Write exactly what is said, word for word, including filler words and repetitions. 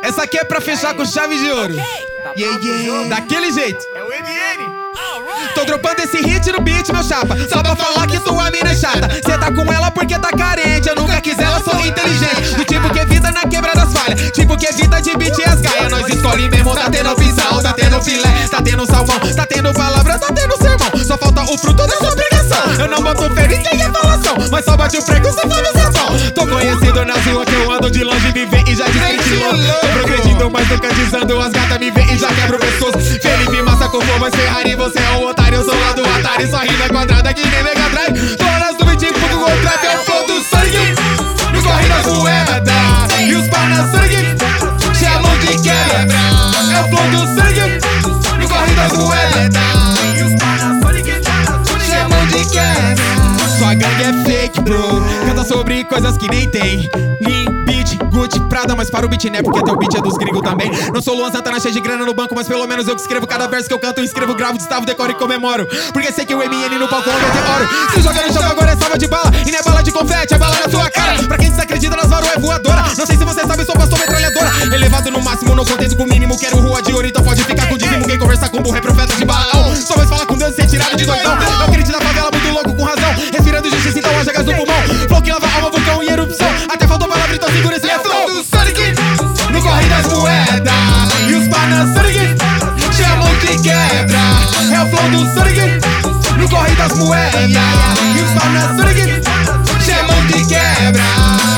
Essa aqui é pra fechar com chave de ouro. Yeah, yeah. Daquele jeito. É o M N. Tô dropando esse hit no beat, meu chapa. Só pra falar que tua mina é chata. Cê tá com ela porque tá carente. Eu nunca quis ela, sou inteligente. Do tipo que evita na quebra das falhas. Tipo que evita de beat e as gaias. Nós escolhe mesmo, tá tendo pisão, tá tendo filé, tá tendo salmão, tá tendo palavra, tá tendo sermão. Só falta o fruto da sua pregação. Eu não boto fé em quem é falação, mas só bate o freio se for no sertão. Tô conhecido na rua que eu ando de longe, me vê e já desventilou. Tô progredindo, mas tô cantizando. As gatas me vê e já quebra o pescoço. Felipe Massa com mas Ferrari, você é um otário. Eu sou lá do Atari, só rima quadrada que nem Mega Drive. Tô nas do tipo do Google Trap, é o flow do sangue. No corre das moedas e os pau na sangue chamam de quebra. É o flow do sangue. No corre das moedas e os pau na sangue chamam de quebra. Sua gangue é fake, bro. Canta sobre coisas que nem tem. Lean, beat, Gucci, Prada, mas para o beat, né? Porque teu beat é dos gringos também. Não sou Luan Santana, cheio de grana no banco, mas pelo menos eu que escrevo cada verso que eu canto. Escrevo, gravo, destavo, decoro e comemoro. Porque sei que o M N no palco eu demoro. Se joga no chão agora é salva de bala. E não é bala de confete, é bala na sua cara. Pra quem desacredita nas varoas é voadora. Não sei se você sabe, sou pastor metralhadora. Elevado no máximo, não contento com o mínimo. Quero rua de ouro, então pode ficar com o dízimo. Quem conversa com burro é profeta de Balaão. Só mais fala com Deus e ser tirado de doidão. É o crente da favela, muito louco com razão. Respirando justiça, então haja gás no pulmão. Flow que lava alma, vulcão e erupção. Até faltou palavra, então segura esse refrão. Do Sonic, no corre das moedas e os pau na sangue chamam de quebra. É o flow do Sonic, no corre das moedas e os pau na sangue chamam de quebra.